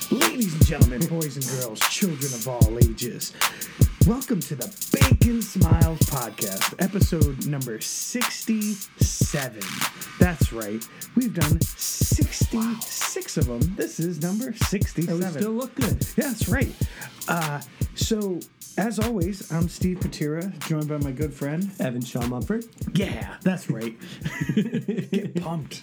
Ladies and gentlemen, boys and girls, children of all ages, welcome to the Bacon Smiles Podcast, episode number 67. That's right, we've done 66 of them. This is number 67. And we still look good. Yeah, that's right. So, as always, I'm Steve Patira, joined by my good friend, Evan Shaw Mumford. Yeah, that's right. Get pumped.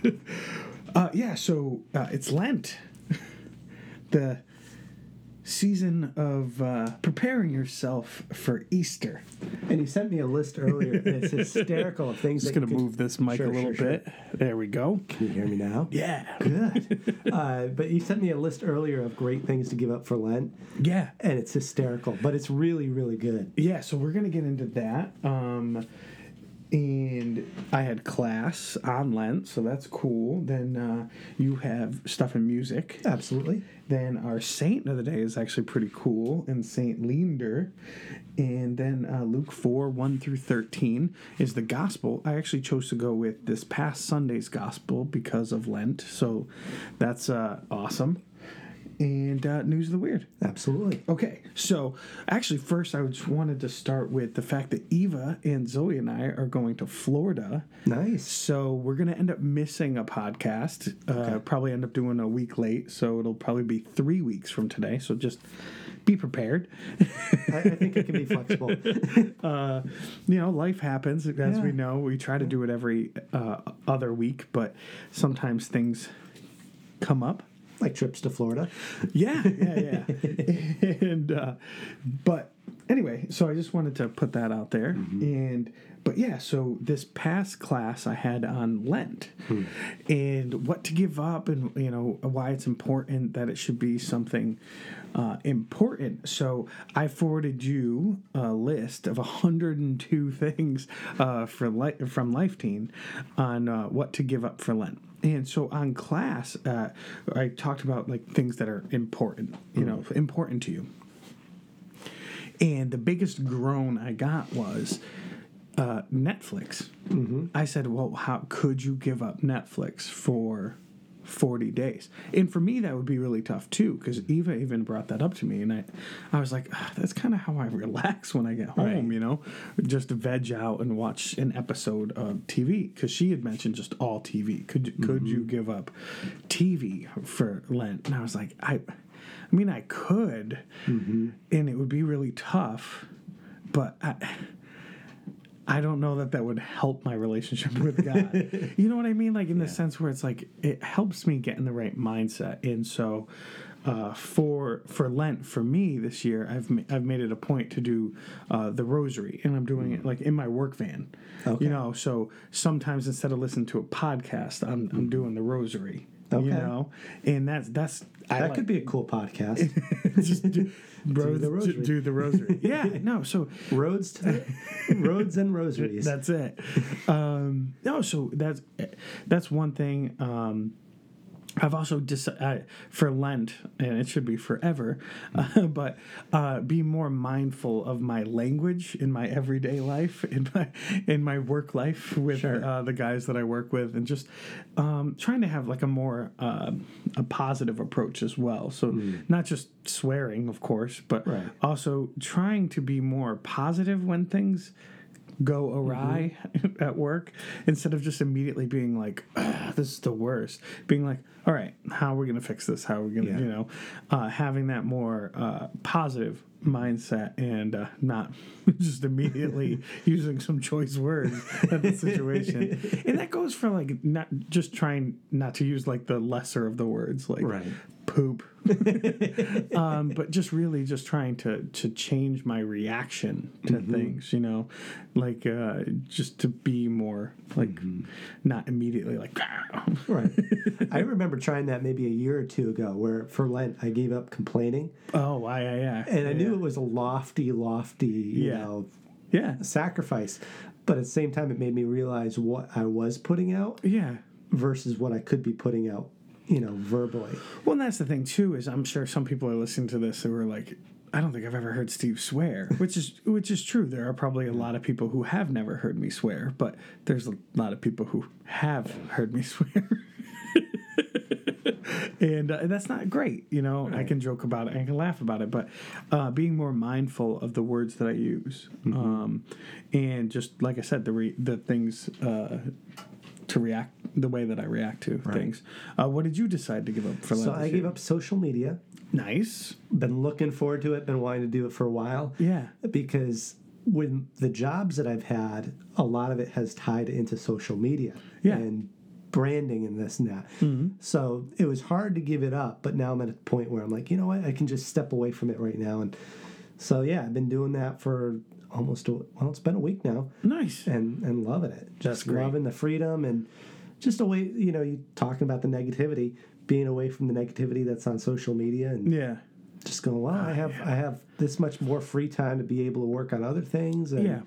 So it's Lent. The season of preparing yourself for Easter. And he sent me a list earlier, and it's hysterical of things. Just going to move this mic a little bit. There we go. Can you hear me now? Yeah. Good. But you sent me a list earlier of great things to give up for Lent. Yeah. And it's hysterical, but it's really, really good. Yeah, so we're going to get into that. And I had class on Lent, so that's cool. Then you have stuff in music. Absolutely. Then our saint of the day is actually pretty cool, and Saint Leander. And then Luke 4, 1 through 13 is the gospel. I actually chose to go with this past Sunday's gospel because of Lent, so that's awesome. And news of the weird. Absolutely. Okay, so actually first I just wanted to start with the fact that Eva and Zoe and I are going to Florida. Nice. So we're going to end up missing a podcast. Probably end up doing a week late, so it'll probably be 3 weeks from today. So just be prepared. I think it can be flexible. Life happens, as we know. We try to do it every other week, but sometimes things come up. Like trips to Florida. Yeah. And but anyway, so I just wanted to put that out there. So this past class I had on Lent and what to give up, and why it's important that it should be something important. So I forwarded you a list of 102 things from Life Teen on what to give up for Lent. And so on class, I talked about like things that are important, important to you. And the biggest groan I got was Netflix. I said, well, how could you give up Netflix for 40 days? And for me, that would be really tough too, because Eva even brought that up to me, and I was like, that's kind of how I relax when I get home, just veg out and watch an episode of TV, because she had mentioned just all TV. Could you give up TV for Lent? And I was like, I mean, I could, and it would be really tough, but I don't know that would help my relationship with God. You know what I mean? Like in the sense where it's like it helps me get in the right mindset. And so for Lent, for me this year, I've made it a point to do the rosary, and I'm doing it like in my work van. Okay. So sometimes instead of listening to a podcast, I'm doing the rosary. Okay. And that could be a cool podcast. Just do the rosary. Yeah, no. So roads and rosaries. That's it. So that's one thing. I've also decided for Lent, and it should be forever, but be more mindful of my language in my everyday life, in my work life with the guys that I work with, and just trying to have like a more a positive approach as well. So not just swearing, of course, but also trying to be more positive when things go awry at work, instead of just immediately being like, this is the worst. Being like, all right, how are we going to fix this? How are we going to, having that more positive mindset, and not just immediately using some choice words at the situation. And that goes for like not just trying not to use like the lesser of the words, like poop. But just really just trying to change my reaction to things, like just to be more like not immediately like right. I remember trying that maybe a year or two ago, where for Lent I gave up complaining. Oh, yeah. And I knew it was a lofty, sacrifice, but at the same time it made me realize what I was putting out versus what I could be putting out, verbally. Well, and that's the thing too, is I'm sure some people are listening to this who are like, I don't think I've ever heard Steve swear, which is true. There are probably a lot of people who have never heard me swear, but there's a lot of people who have heard me swear. And that's not great, you know. Right. I can joke about it, I can laugh about it, but being more mindful of the words that I use, and just like I said, the things to react the way that I react to things. What did you decide to give up for Lent? So I gave up social media. Nice. Been looking forward to it. Been wanting to do it for a while. Yeah. Because with the jobs that I've had, a lot of it has tied into social media. Yeah. And branding and this and that. So it was hard to give it up, but now I'm at a point where I'm like, you know what, I can just step away from it right now. And so yeah, I've been doing that for it's been a week now. Nice. And loving it. Just loving the freedom and just away, you know, you talking about the negativity, being away from the negativity that's on social media and just going, well, I have this much more free time to be able to work on other things. And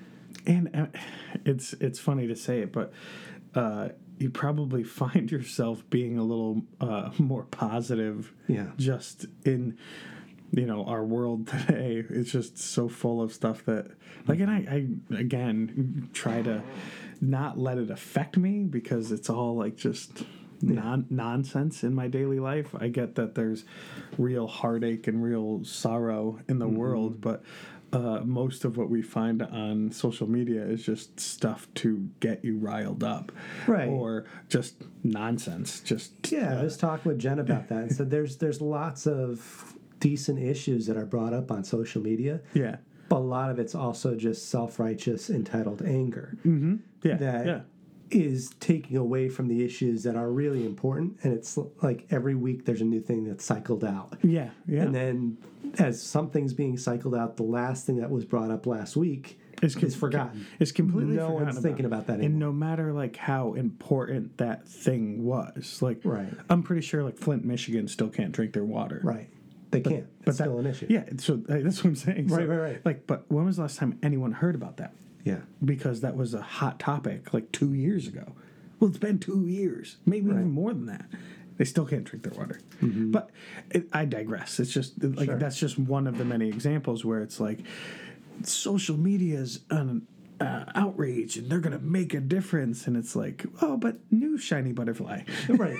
And it's funny to say it, but you probably find yourself being a little more positive. Yeah. Just in, you know, our world today. It's just so full of stuff that, like, and I again try to not let it affect me because it's all like just nonsense in my daily life. I get that there's real heartache and real sorrow in the world, but most of what we find on social media is just stuff to get you riled up, or just nonsense. I was talking with Jen about that and said there's lots of decent issues that are brought up on social media. Yeah, but a lot of it's also just self-righteous, entitled anger. That is taking away from the issues that are really important, and it's like every week there's a new thing that's cycled out. Yeah. And then as something's being cycled out, the last thing that was brought up last week is forgotten. It's completely no forgotten. one's thinking about that anymore. And no matter like how important that thing was, like I'm pretty sure like Flint, Michigan still can't drink their water. Right. They can't. It's still an issue. Yeah, so that's what I'm saying. Right. Like, but when was the last time anyone heard about that? Yeah. Because that was a hot topic like 2 years ago. Well, it's been 2 years, maybe even more than that. They still can't drink their water. But I digress. It's just like that's just one of the many examples where it's like social media is an outrage and they're going to make a difference. And it's like, oh, but new shiny butterfly. Right.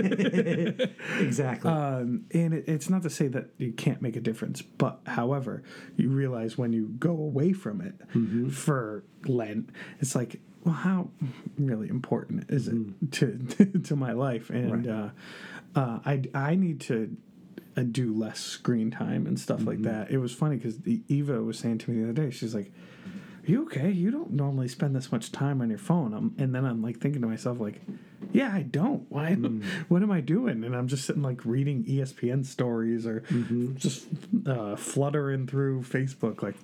Exactly. And it's not to say that you can't make a difference. But however, you realize when you go away from it for Lent, it's like, well, how really important is it to my life? And I need to do less screen time and stuff like that. It was funny because Eva was saying to me the other day, she's like, "Are you okay? You don't normally spend this much time on your phone." And then I'm like thinking to myself, like, yeah, I don't. Why? What am I doing? And I'm just sitting like reading ESPN stories or just fluttering through Facebook, like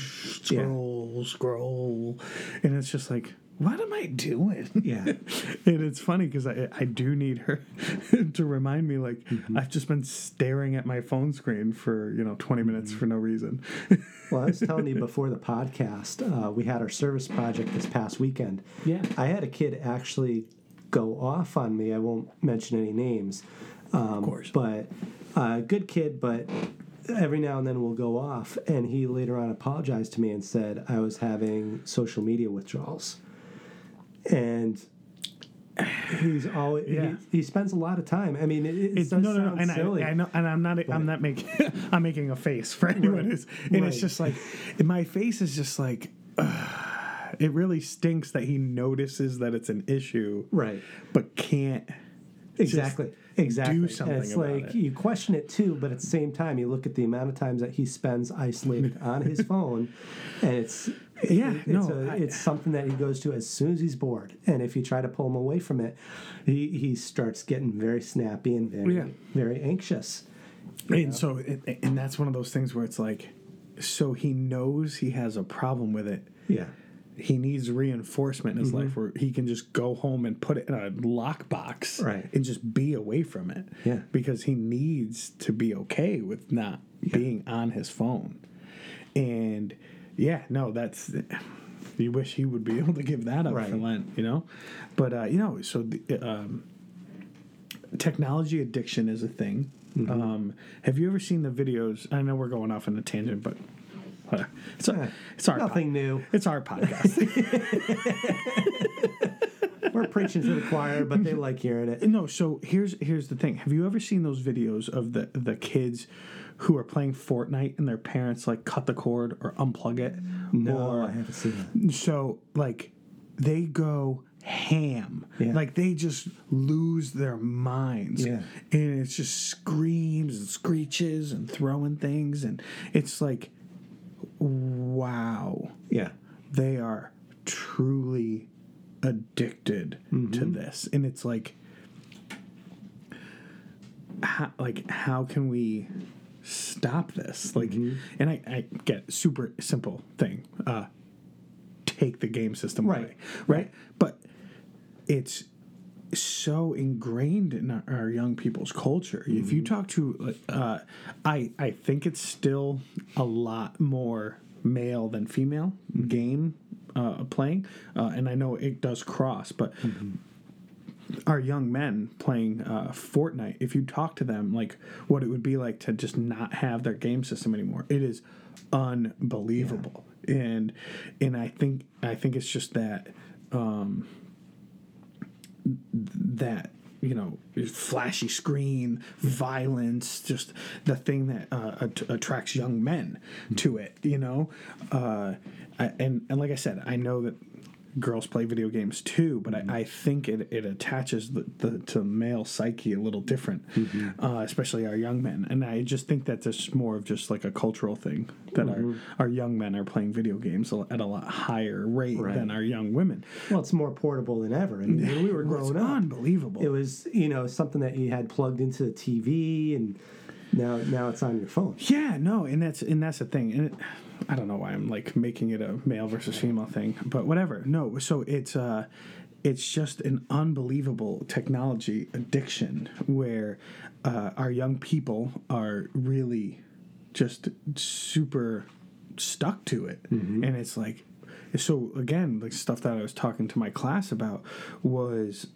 scroll. And it's just like, what am I doing? Yeah. And it's funny because I do need her to remind me, like, I've just been staring at my phone screen for, 20 minutes for no reason. Well, I was telling you before the podcast, we had our service project this past weekend. Yeah. I had a kid actually go off on me. I won't mention any names. Of course. But good kid, but every now and then will go off. And he later on apologized to me and said I was having social media withdrawals. And he's always he spends a lot of time. I mean, it does sound silly. I know, and I'm making a face for anyone who's, and it's just like my face is just like. It really stinks that he notices that it's an issue, right? But can't exactly do something. And it's about like it. You question it too, but at the same time, you look at the amount of times that he spends isolated on his phone, and it's something that he goes to as soon as he's bored. And if you try to pull him away from it, he starts getting very snappy and very anxious. And so, and that's one of those things where it's like, so he knows he has a problem with it. Yeah. He needs reinforcement in his life where he can just go home and put it in a lockbox and just be away from it. Yeah. Because he needs to be okay with not being on his phone. And that's, you wish he would be able to give that up for Lent, But, so the, technology addiction is a thing. Have you ever seen the videos? I know we're going off on a tangent, but it's our nothing new. It's our podcast. We're preaching to the choir, but they like hearing it. No, so here's the thing. Have you ever seen those videos of the kids who are playing Fortnite and their parents like cut the cord or unplug it? No, I haven't seen that. So like they go ham. Yeah. Like they just lose their minds. Yeah. And it's just screams and screeches and throwing things, and it's like, wow. Yeah. They are truly addicted to this. And it's like how can we stop this? Like, and I get super simple thing. Take the game system away. Right? But it's so ingrained in our young people's culture. If you talk to, I think it's still a lot more male than female game playing, and I know it does cross, but our young men playing Fortnite, if you talk to them like what it would be like to just not have their game system anymore, it is unbelievable. And I think it's just that that flashy screen, violence, just the thing that attracts young men to it. And like I said, I know that girls play video games too, but I think it attaches to male psyche a little different, especially our young men. And I just think that there's more of just like a cultural thing that our young men are playing video games at a lot higher rate than our young women. Well, it's more portable than ever. I mean, when we were growing up, unbelievable. It was something that you had plugged into the TV, and now it's on your phone. Yeah, no, and that's the thing. And I don't know why I'm like making it a male versus female thing, but whatever. No, so it's just an unbelievable technology addiction where our young people are really just super stuck to it. And it's like, so again, like stuff that I was talking to my class about was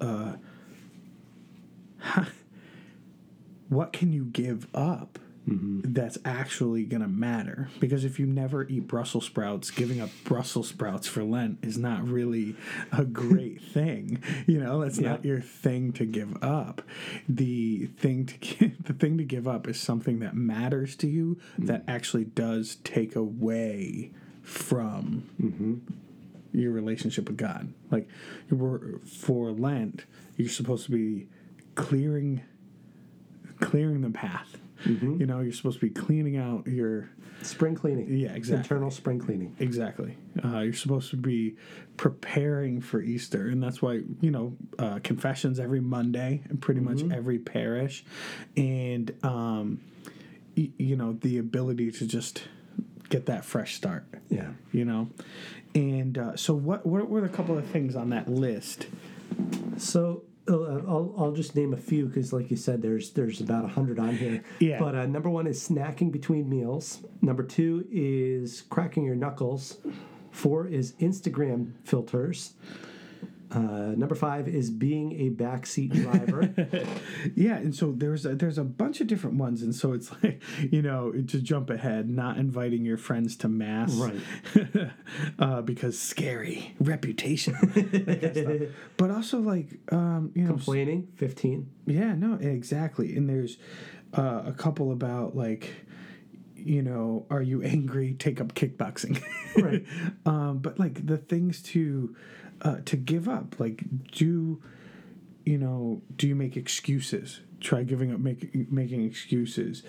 what can you give up that's actually going to matter? Because if you never eat Brussels sprouts, giving up Brussels sprouts for Lent is not really a great thing. That's not your thing to give up. The thing to give up is something that matters to you, that actually does take away from your relationship with God. Like for Lent, you're supposed to be clearing the path. You're supposed to be cleaning out your spring cleaning. Yeah, exactly. Internal spring cleaning. Exactly. You're supposed to be preparing for Easter, and that's why confessions every Monday in pretty much every parish, and the ability to just get that fresh start. Yeah. And so what were the couple of things on that list? So I'll just name a few because, like you said, there's about 100 on here. Yeah. But number 1 is snacking between meals. Number 2 is cracking your knuckles. 4 is Instagram filters. Number 5 is being a backseat driver. Yeah, and so there's a bunch of different ones, and so it's like, to jump ahead, not inviting your friends to mass, right? Because scary reputation, that kind of stuff. But also like complaining. 15. Yeah, no, exactly. And there's a couple about like, are you angry? Take up kickboxing, right? But like the things to give up, like do you make excuses? Try giving up making excuses.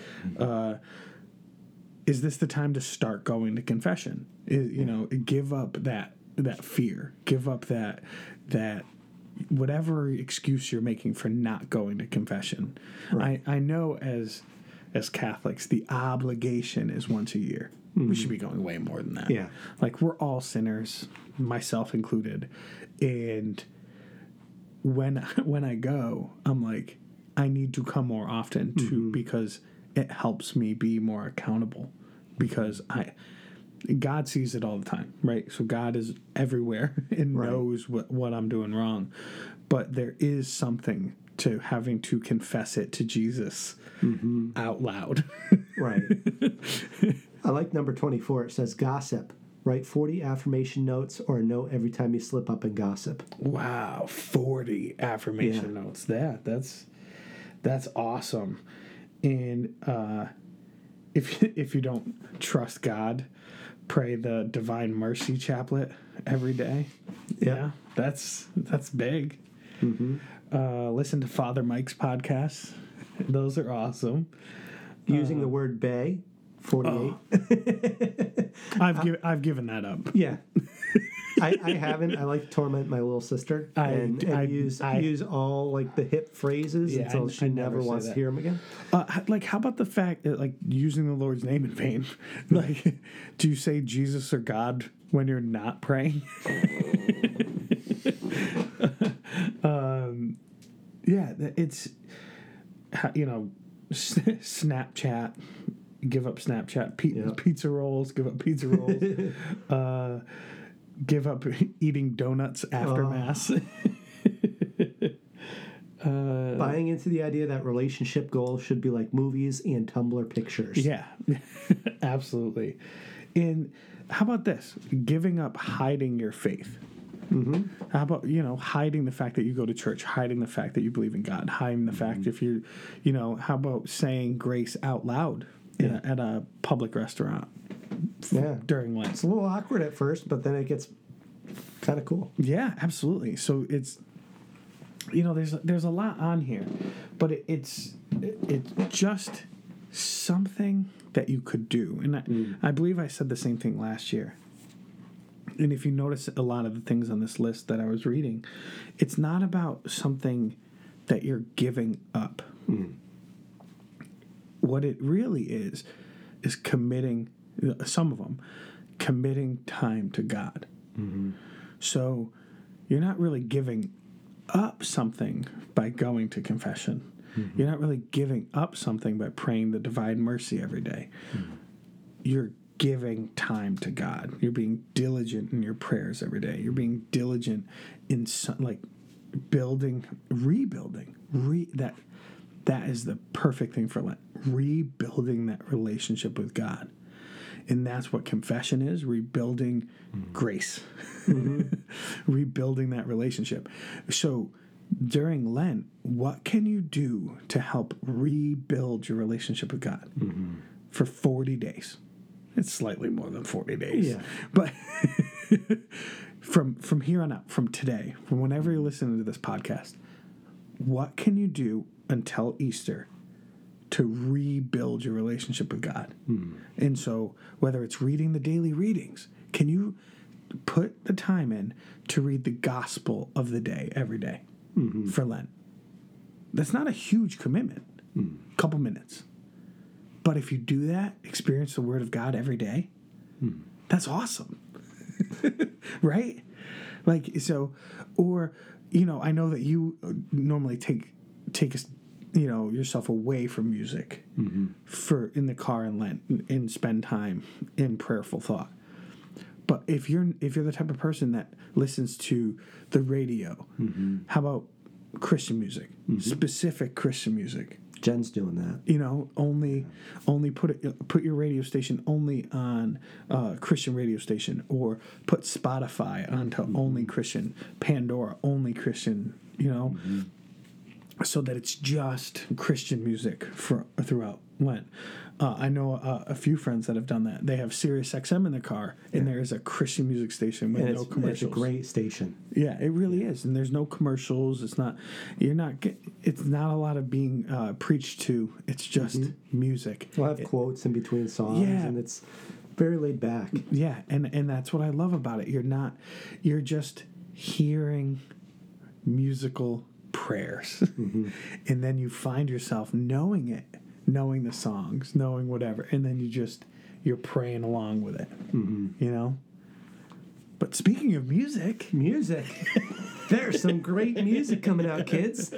Is this the time to start going to confession? Give up that fear. Give up that whatever excuse you're making for not going to confession. Right. I know as Catholics, the obligation is once a year. We should be going way more than that. Yeah. Like, we're all sinners, myself included. And when I go, I'm like, I need to come more often too, because it helps me be more accountable. Because God sees it all the time, right? So God is everywhere and knows what I'm doing wrong. But there is something to having to confess it to Jesus out loud. Right. I like number 24. It says gossip. Write 40 affirmation notes or a note every time you slip up and gossip. Wow, 40 affirmation notes. That's awesome. And if you don't trust God, pray the Divine Mercy Chaplet every day. Yeah, that's big. Listen to Father Mike's podcasts. Those are awesome. Using the word "bay," 48. I've given that up. Yeah. I haven't. I like to torment my little sister and use all like the hip phrases until she never wants to hear them again. Like, how about the fact that, like, using the Lord's name in vain? Like, do you say Jesus or God when you're not praying? Yeah, it's, Snapchat. Give up Snapchat. Pizza rolls. Give up pizza rolls. Give up eating donuts after Mass. Buying into the idea that relationship goals should be like movies and Tumblr pictures. Yeah, absolutely. And how about this? Giving up hiding your faith. How about, hiding the fact that you go to church, hiding the fact that you believe in God, hiding the fact if you're, how about saying grace out loud at a public restaurant during Lent? It's a little awkward at first, but then it gets kind of cool. Yeah, absolutely. So it's, there's a lot on here, but it's just something that you could do. And I believe I said the same thing last year. And if you notice a lot of the things on this list that I was reading, it's not about something that you're giving up. What it really is committing, some of them, committing time to God. So you're not really giving up something by going to confession. You're not really giving up something by praying the Divine Mercy every day. You're giving time to God. You're being diligent in your prayers every day. You're being diligent in rebuilding. That is the perfect thing for Lent. Rebuilding that relationship with God. And that's what confession is, rebuilding grace. Rebuilding that relationship. So during Lent, what can you do to help rebuild your relationship with God for 40 days? It's slightly more than 40 days. Yeah. But from here on out, from today, from whenever you're listening to this podcast, what can you do until Easter to rebuild your relationship with God? And so whether it's reading the daily readings, can you put the time in to read the gospel of the day every day for Lent? That's not a huge commitment. A couple minutes. But if you do that, experience the Word of God every day, that's awesome. Right? Like, so, or, I know that you normally take yourself away from music for in the car in Lent and spend time in prayerful thought. But if you're the type of person that listens to the radio, how about Christian music, specific Christian music? Jen's doing that. Only put your radio station only on Christian radio station, or put Spotify onto only Christian, Pandora only Christian, so that it's just Christian music throughout Lent. I know a few friends that have done that. They have Sirius XM in their car, and there is a Christian music station with no commercials. It's a great station. Yeah, it really is, and there's no commercials. It's not a lot of being preached to. It's just music. We'll have quotes in between songs, and it's very laid back. Yeah, and that's what I love about it. You're just hearing musical prayers, and then you find yourself knowing it. Knowing the songs, knowing whatever, and then you're praying along with it, But speaking of music, there's some great music coming out, kids.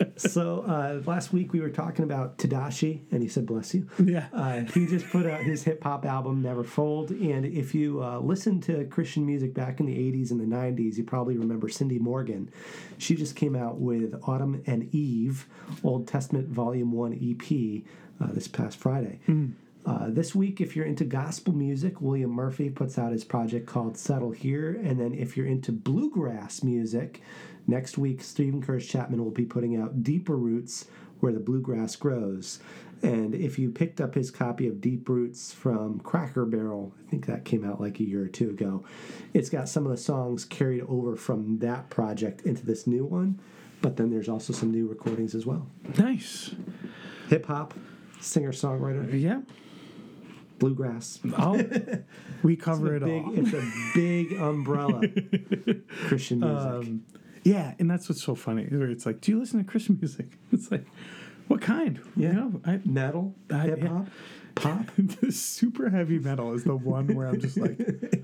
So last week we were talking about Tadashi, and he said, "Bless you." Yeah, he just put out his hip hop album, Never Fold. And if you listen to Christian music back in the '80s and the '90s, you probably remember Cindy Morgan. She just came out with Autumn and Eve, Old Testament Volume 1 EP this past Friday. This week, if you're into gospel music, William Murphy puts out his project called Settle Here. And then if you're into bluegrass music, next week, Stephen Curtis Chapman will be putting out Deeper Roots, Where the Bluegrass Grows. And if you picked up his copy of Deep Roots from Cracker Barrel, I think that came out like a year or two ago, it's got some of the songs carried over from that project into this new one. But then there's also some new recordings as well. Nice. Hip-hop, singer-songwriter, Yeah. bluegrass. Oh, we cover it all. It's a big umbrella. Christian music. Yeah, and that's what's so funny. Where it's like, do you listen to Christian music? It's like, what kind? Yeah. You know, Metal, hip-hop, pop. The super heavy metal is the one where I'm just like,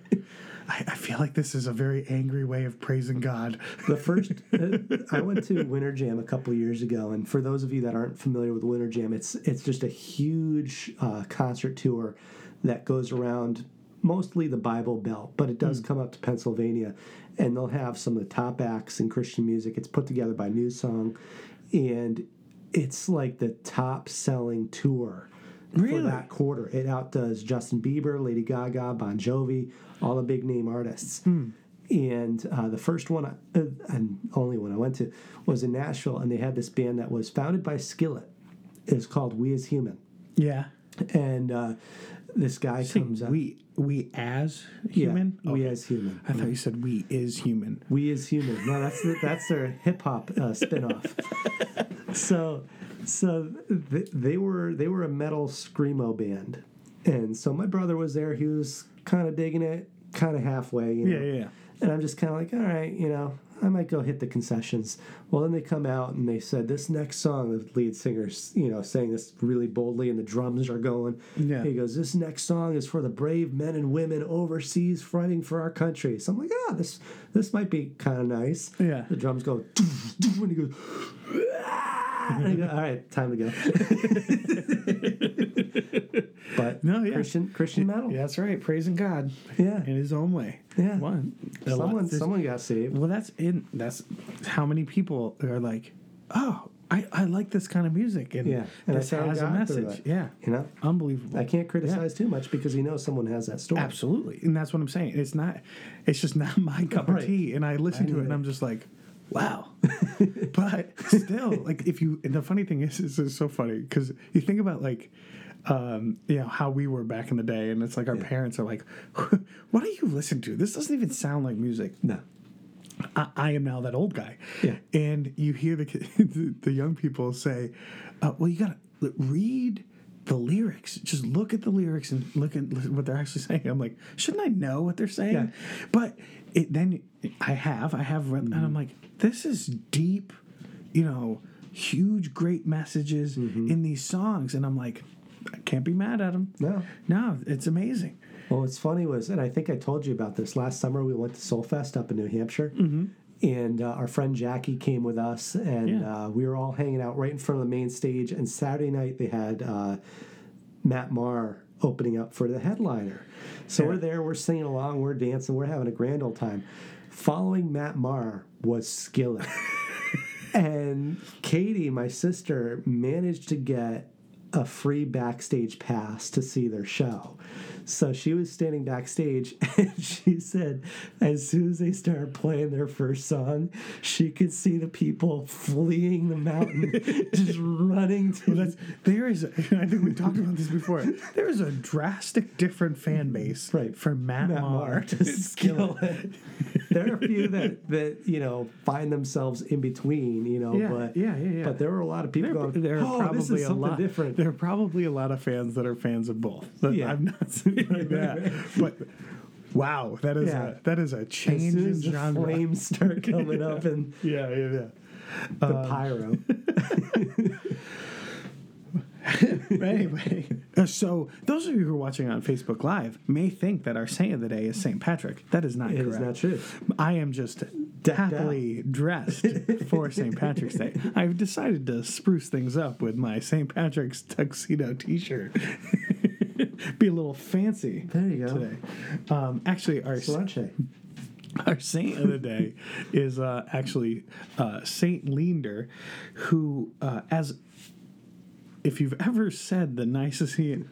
I feel like this is a very angry way of praising God. The first, I went to Winter Jam a couple of years ago, and for those of you that aren't familiar with Winter Jam, it's just a huge concert tour that goes around mostly the Bible Belt, but it does come up to Pennsylvania, and they'll have some of the top acts in Christian music. It's put together by New Song, and it's like the top-selling tour. Really? For that quarter. It outdoes Justin Bieber, Lady Gaga, Bon Jovi, all the big name artists. And the first one, and only one I went to, was in Nashville, and they had this band that was founded by Skillet. It's called We As Human. Yeah. And this guy comes up. We as human? Yeah, We As Human. I thought you said we is human. We As Human. No, that's their hip hop spinoff. So they were a metal screamo band, and so my brother was there. He was kind of digging it, kind of halfway. You know? Yeah. And I'm just kind of like, all right, I might go hit the concessions. Well, then they come out and they said this next song. The lead singer's, saying this really boldly, and the drums are going. Yeah. He goes, "This next song is for the brave men and women overseas fighting for our country." So I'm like, this might be kind of nice. Yeah. The drums go, and he goes. And I go, all right, time to go. But No, yeah. Christian metal. Yeah, that's right. Praising God. Yeah. In his own way. Yeah. One. Someone got saved. Well, that's how many people are like, oh, I like this kind of music, and Yeah. And this I found has a God through message. that. Yeah. Unbelievable. I can't criticize too much because someone has that story. Absolutely. And that's what I'm saying. It's just not my cup of Right. tea. And I listen to it and I'm just like, wow. But still, like, the funny thing is it's so funny because you think about like, how we were back in the day, and it's like our parents are like, what do you listen to? This doesn't even sound like music. No. I am now that old guy. Yeah. And you hear the young people say, well, you got to read the lyrics. Just look at the lyrics and look at what they're actually saying. I'm like, shouldn't I know what they're saying? Yeah. But then I have read, and I'm like, this is deep, huge, great messages in these songs. And I'm like, I can't be mad at them. No, it's amazing. Well, what's funny was, and I think I told you about this, last summer we went to Soulfest up in New Hampshire. And our friend Jackie came with us, and we were all hanging out right in front of the main stage. And Saturday night they had Matt Maher opening up for the headliner. So we're there, we're singing along, we're dancing, we're having a grand old time. Following Matt Maher was Skillet. And Katie, my sister, managed to get a free backstage pass to see their show. So she was standing backstage, and she said as soon as they started playing their first song, she could see the people fleeing the mountain, just running to... I think we talked about this before, there is a drastic different fan base for Matt Maher to Skillet. There are a few that find themselves in between, but there were a lot of people going, this is something different. There are probably a lot of fans that are fans of both. I've not seen like that. But wow, that is a change as soon in as the genre. Flames start coming up and the pyro. Anyway, so those of you who are watching on Facebook Live may think that our saint of the day is St. Patrick. That is not correct. It is not true. I am just happily dressed for St. Patrick's Day. I've decided to spruce things up with my St. Patrick's tuxedo T-shirt. Be a little fancy. There you go. Today. Actually, our saint of the day is actually Saint Leander, who if you've ever said the Nicene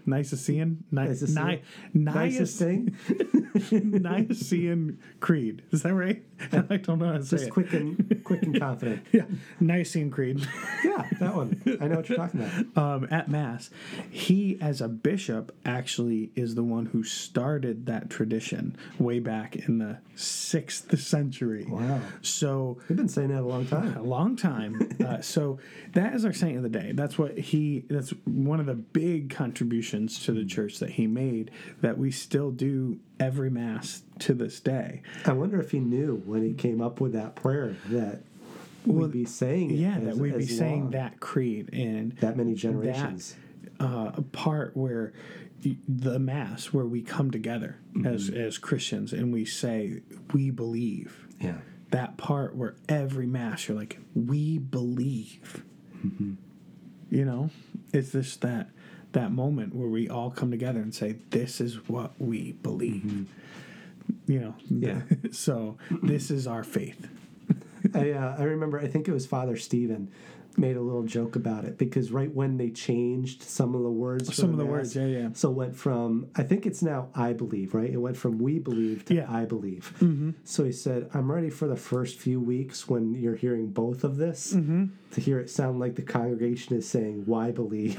Nicest thing? Nicene Creed, is that right? I don't know how to say Just it. quick and confident. Yeah, Nicene Creed. Yeah, that one. I know what you're talking about. At Mass, he, as a bishop, actually is the one who started that tradition way back in the 6th century. Wow. So We've been saying that a long a time. long time. So that is our saint of the day. That's one of the big contributions to the church that he made, that we still do every Mass to this day. I wonder if he knew when he came up with that prayer that we'd be saying it. Yeah, as, that we'd be as saying long. that creed and That many generations. a part where the Mass, where we come together as Christians and we say we believe. Yeah. That part where every Mass you're like, we believe. You know, it's just that moment where we all come together and say, this is what we believe. You know, Yeah. So this is our faith. I remember, I think it was Father Stephen made a little joke about it, because right when they changed some of the words, for Some of the Mass, words, yeah. So it went from, I think it's now I believe, right? It went from we believe to Yeah. I believe. So he said, I'm ready for the first few weeks when you're hearing both of this to hear it sound like the congregation is saying why believe.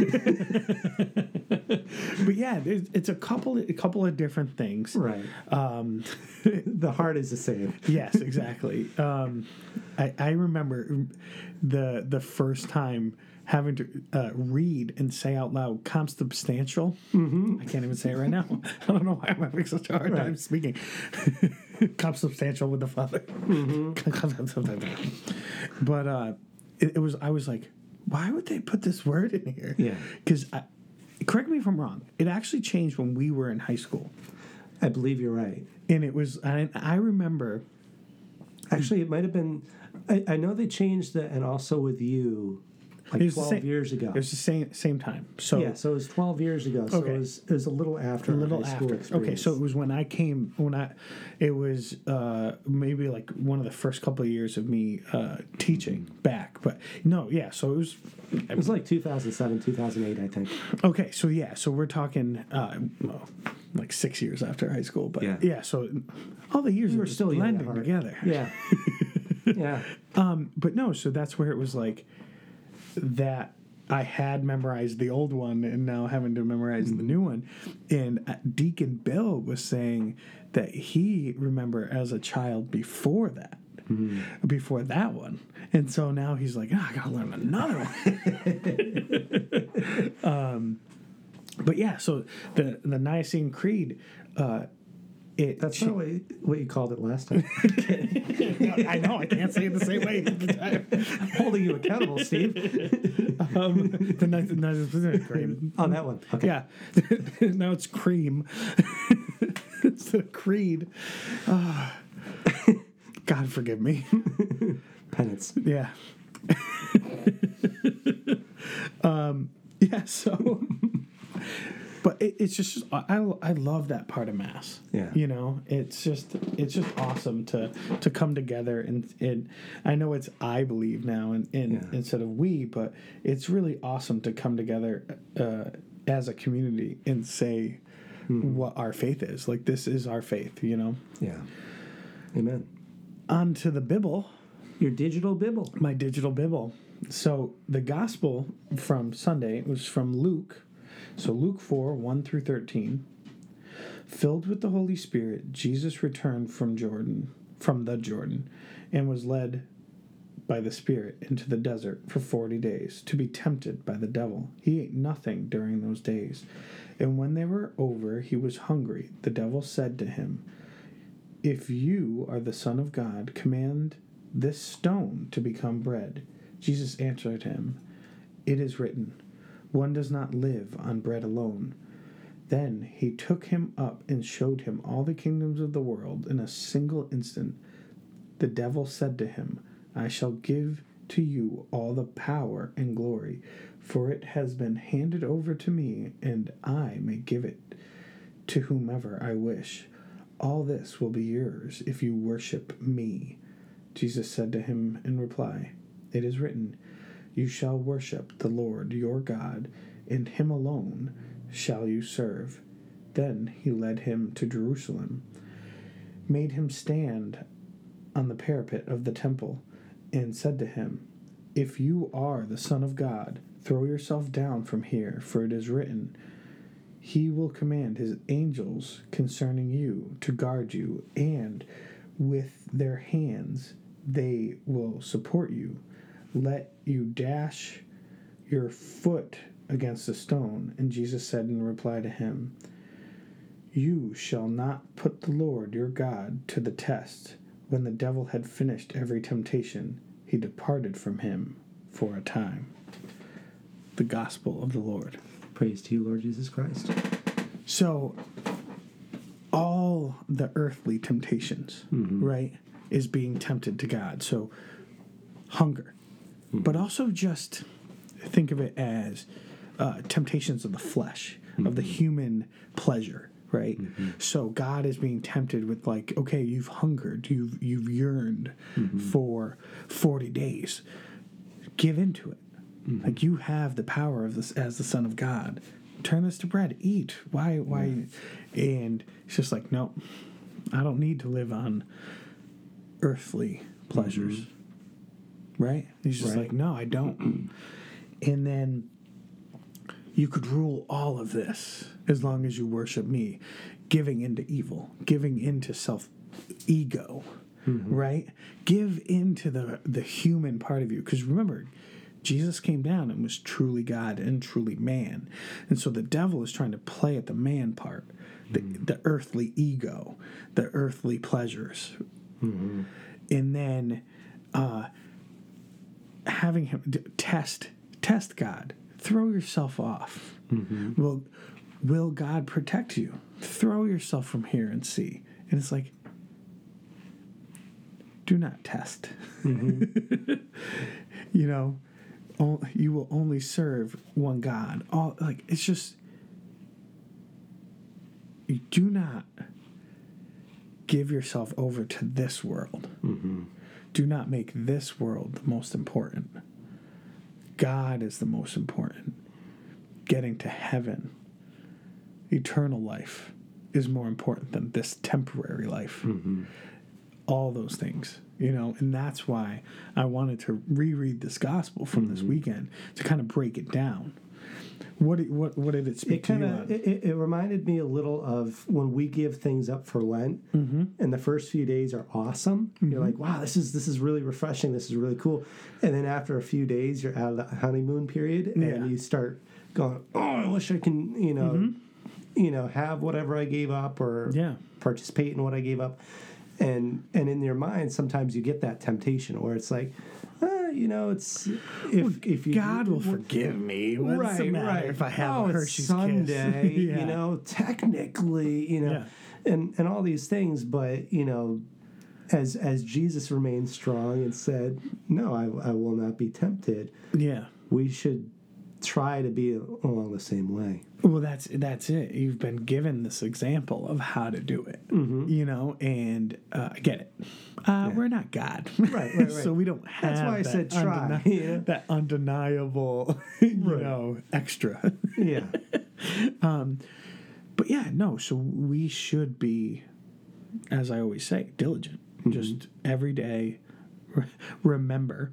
But yeah, it's a couple of different things. Right. The heart is the same. Yes, exactly. I remember the first time having to read and say out loud consubstantial. I can't even say it right now. I don't know why I'm having such a hard time speaking. Consubstantial with the Father. But I was like, why would they put this word in here? Yeah. Because, correct me if I'm wrong, it actually changed when we were in high school. I believe you're right. And it was, I remember. Actually, it might have been, I know they changed that, and also with you, like It was the 12 same- years ago. It was the same time. So Yeah, so it was 12 years ago. So Okay. it was a little after our high school experience. Okay, so it was it was maybe like one of the first couple of years of me teaching back. But no, yeah, so it was like 2007, 2008, I think. okay, so yeah, so we're talking like 6 years after high school. But yeah, so all the years You were are just still young at blending heart. together. Yeah. Yeah. But no, so that's where it was like that I had memorized the old one and now having to memorize the new one. And Deacon Bill was saying that he remember as a child before that. Before that one. And so now he's like, I gotta learn another one. But yeah, so the Nicene Creed, That's not what you called it last time. I know, I can't say it the same way every time. I'm holding you accountable, Steve. The Nicene Creed. On that one. Okay. Yeah. Now it's cream. It's the creed. God forgive me. Penance. Yeah. Yeah, so but it's just I love that part of Mass. Yeah. You know, it's just awesome to come together and I know it's I believe now and instead of we, but it's really awesome to come together as a community and say what our faith is. Like, this is our faith, you know? Yeah. Amen. On to the Bible. Your digital Bible. My digital Bible. So the gospel from Sunday was from Luke. So Luke 4, 1 through 13. Filled with the Holy Spirit, Jesus returned from the Jordan, and was led by the Spirit into the desert for 40 days to be tempted by the devil. He ate nothing during those days. And when they were over, he was hungry. The devil said to him, "If you are the Son of God, command this stone to become bread." Jesus answered him, "It is written, one does not live on bread alone." Then he took him up and showed him all the kingdoms of the world in a single instant. The devil said to him, "I shall give to you all the power and glory, for it has been handed over to me, and I may give it to whomever I wish. All this will be yours if you worship me." Jesus said to him in reply, "It is written, you shall worship the Lord your God, and him alone shall you serve. Then he led him to Jerusalem, made him stand on the parapet of the temple, and said to him, If you are the Son of God, throw yourself down from here, for it is written, He will command his angels concerning you to guard you, and with their hands they will support you, let you dash your foot against a stone. And Jesus said in reply to him, You shall not put the Lord your God to the test. When the devil had finished every temptation, he departed from him for a time. The gospel of the Lord. Praise to you, Lord Jesus Christ. So, all the earthly temptations, right, is being tempted to God. So, hunger. But also just think of it as temptations of the flesh, of the human pleasure, right? So God is being tempted with like, okay, you've hungered, you've yearned for 40 days. Give into it. Like you have the power of this as the Son of God. Turn this to bread. Eat. Why? And it's just like, no, I don't need to live on earthly pleasures. Right? He's just like, no, I don't. And then you could rule all of this as long as you worship me, giving into evil, giving into self-ego, right? Give into the human part of you. Because remember, Jesus came down and was truly God and truly man. And so the devil is trying to play at the man part, the earthly ego, the earthly pleasures. And then having him test God. Throw yourself off. Will God protect you? Throw yourself from here and see. And it's like, do not test. You know, you will only serve one God. It's just, you do not give yourself over to this world. Do not make this world the most important. God is the most important. Getting to heaven, eternal life, is more important than this temporary life. All those things, you know, and that's why I wanted to reread this gospel from this weekend to kind of break it down. What did it speak to you on? It reminded me a little of when we give things up for Lent, and the first few days are awesome. You're like, wow, this is really refreshing. This is really cool. And then after a few days, you're out of the honeymoon period, and you start going, oh, I wish I can, have whatever I gave up or participate in what I gave up. And in your mind, sometimes you get that temptation where it's like, it's if you God will forgive me. What's the matter if I have a Hershey's Sunday, Kiss? Technically, and all these things, but as Jesus remained strong and said, "No, I will not be tempted." Yeah, we should try to be along the same way. Well, that's it. You've been given this example of how to do it, and I get it. We're not God, right. So we don't have. That's why I said try. That undeniable, extra. Yeah. But yeah, no. So we should be, as I always say, diligent. Just every day, remember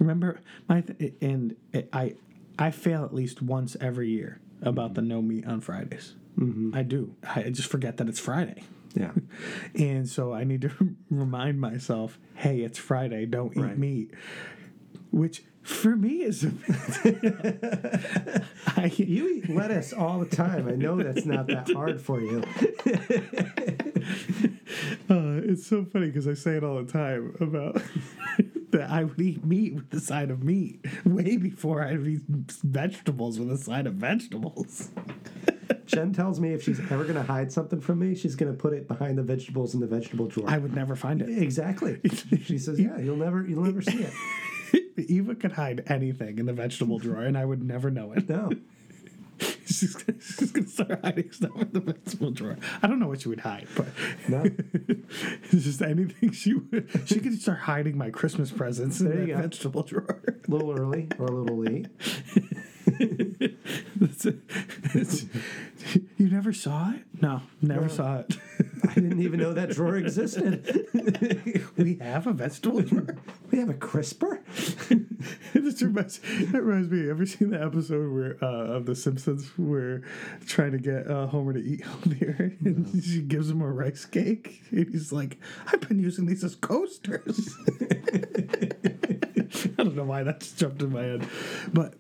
I fail at least once every year about the no meat on Fridays. I do. I just forget that it's Friday. Yeah. And so I need to remind myself, hey, it's Friday, don't eat meat. Which for me is you eat lettuce all the time. I know that's not that hard for you. It's so funny because I say it all the time about that I would eat meat with the side of meat way before I'd eat vegetables with a side of vegetables. Jen tells me if she's ever going to hide something from me, she's going to put it behind the vegetables in the vegetable drawer. I would never find it. Exactly. She says, "Yeah, you'll never see it." Eva could hide anything in the vegetable drawer, and I would never know it. No. she's gonna start hiding stuff in the vegetable drawer. I don't know what she would hide, but No. it's just anything she could start hiding my Christmas presents in There that you go. vegetable drawer. A little early or a little late. You never saw it? No, never No. saw it. I didn't even know that drawer existed. We have a vegetable drawer. We have a crisper? That reminds me. Ever seen the episode where of The Simpsons where trying to get Homer to eat healthier, and she gives him a rice cake, and he's like, "I've been using these as coasters." I don't know why that just jumped in my head, but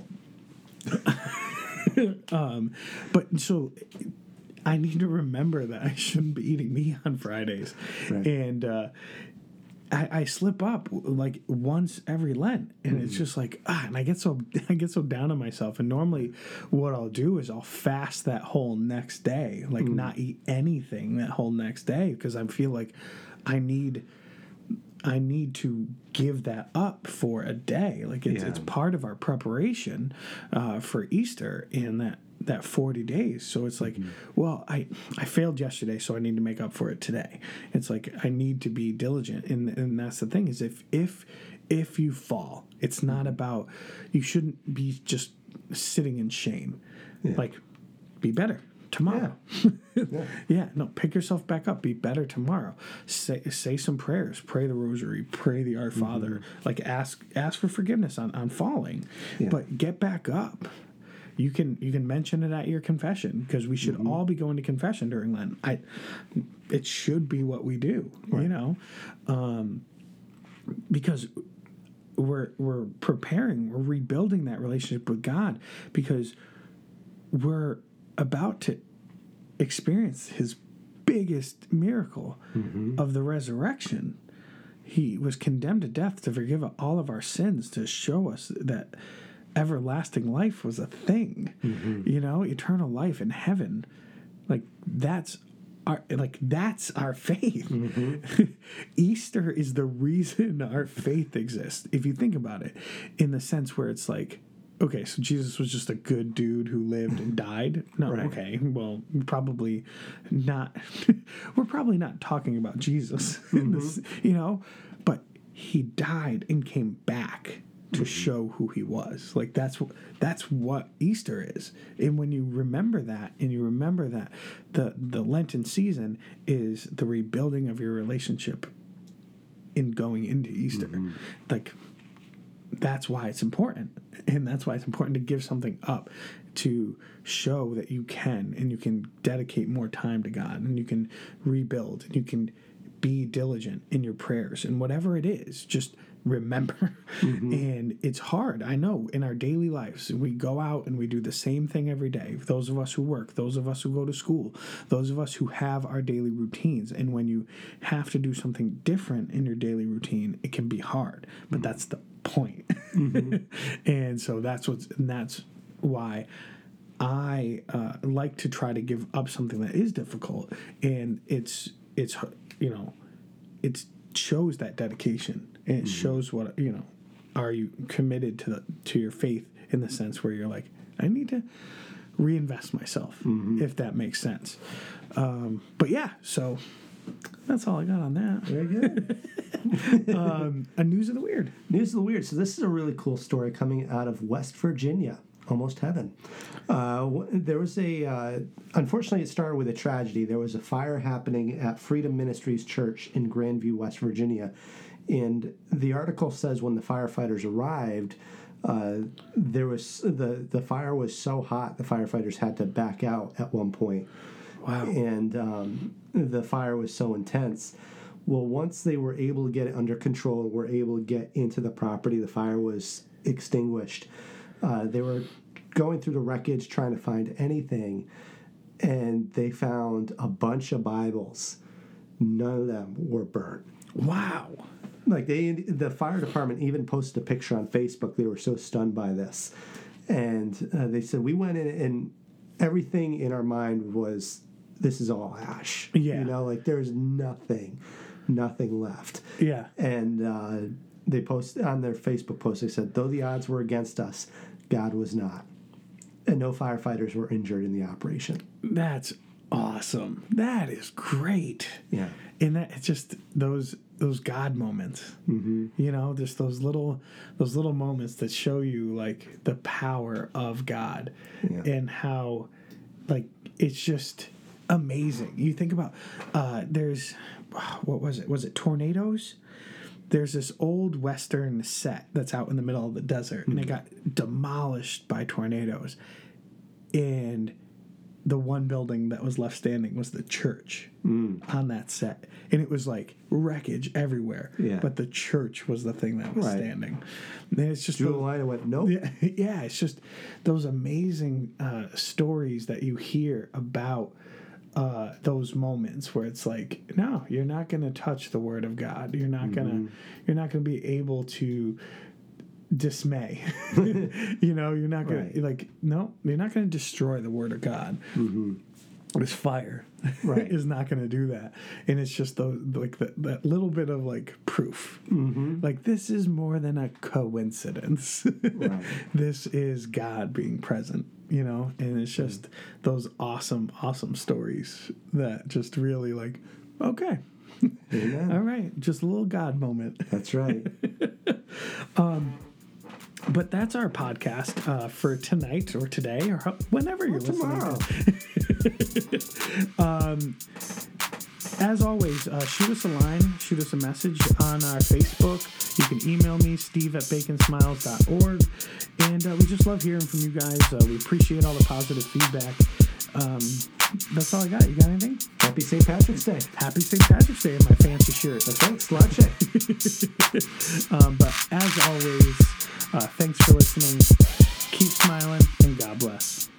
but so I need to remember that I shouldn't be eating meat on Fridays, Right. and I slip up like once every Lent, and it's just like and I get so down on myself. And normally, what I'll do is I'll fast that whole next day, like not eat anything that whole next day, because I feel like I need to give that up for a day. Like it's part of our preparation for Easter and that 40 days. So it's like, well, I failed yesterday, so I need to make up for it today. It's like I need to be diligent, and that's the thing is if you fall, it's not about, you shouldn't be just sitting in shame. Yeah. Like, be better tomorrow. Yeah, no, pick yourself back up. Be better tomorrow. Say some prayers. Pray the rosary. Pray the Our Father. Like ask for forgiveness on falling, but get back up. You can mention it at your confession, because we should all be going to confession during Lent. It should be what we do, you know, because we're preparing, we're rebuilding that relationship with God, because we're about to experience His biggest miracle of the resurrection. He was condemned to death to forgive all of our sins, to show us that everlasting life was a thing. You know, eternal life in heaven. Like that's our faith. Easter is the reason our faith exists, if you think about it, in the sense where it's like, okay, so Jesus was just a good dude who lived and died? No, Right. Okay, well, probably not. We're probably not talking about Jesus, in this, you know, but He died and came back to show who He was. Like that's what Easter is. And when you remember that, and you remember that the Lenten season is the rebuilding of your relationship in going into Easter, like that's why it's important. And that's why it's important to give something up, to show that you can, and you can dedicate more time to God, and you can rebuild, and you can be diligent in your prayers, and whatever it is, just remember. And it's hard, I know, in our daily lives. We go out and we do the same thing every day. Those of us who work, those of us who go to school, those of us who have our daily routines. And when you have to do something different in your daily routine, it can be hard, but that's the point. And so that's why I like to try to give up something that is difficult, and it's you know, it shows that dedication, and it shows what, you know, are you committed to your faith, in the sense where you're like, I need to reinvest myself, if that makes sense. But yeah, so that's all I got on that. Very good. A news of the weird. News of the weird. So this is a really cool story coming out of West Virginia. Almost heaven. There was unfortunately, it started with a tragedy. There was a fire happening at Freedom Ministries Church in Grandview, West Virginia. And the article says when the firefighters arrived, there was the fire was so hot, the firefighters had to back out at one point. Wow. And the fire was so intense. Well, once they were able to get it under control, were able to get into the property, the fire was extinguished. They were going through the wreckage trying to find anything, and they found a bunch of Bibles. None of them were burnt. Wow. Like the fire department even posted a picture on Facebook. They were so stunned by this, and they said, we went in and everything in our mind was, this is all ash. Yeah. You know, like there's nothing left. Yeah. And they posted on their Facebook post, they said, though the odds were against us, God was not. and no firefighters were injured in the operation. That's awesome. That is great. Yeah. And that it's just those God moments. You know, just those little moments that show you like the power of God and how like it's just amazing. You think about there's what was it? Was it Tornadoes? There's this old Western set that's out in the middle of the desert, and it got demolished by tornadoes. And the one building that was left standing was the church on that set. And it was like wreckage everywhere. Yeah. But the church was the thing that was standing. And it's just Drew the line and went, nope. Yeah, it's just those amazing stories that you hear about those moments where it's like, no, you're not going to touch the word of God. You're not going to be able to dismay. You know, you're not going to like, no, you're not going to destroy the word of God. This fire is not going to do that. And it's just those like that little bit of like proof. Like this is more than a coincidence. This is God being present, you know, and it's just those awesome stories that just really like, okay. Amen. All right. Just a little God moment. That's right. But that's our podcast for tonight or today or whenever you're listening. As always, shoot us a line, shoot us a message on our Facebook. You can email me, steve@baconsmiles.org. And we just love hearing from you guys. We appreciate all the positive feedback. That's all I got. You got anything? Happy St. Patrick's Day. Happy St. Patrick's Day in my fancy shirt. That's right. Slouche. But as always, thanks for listening. Keep smiling and God bless.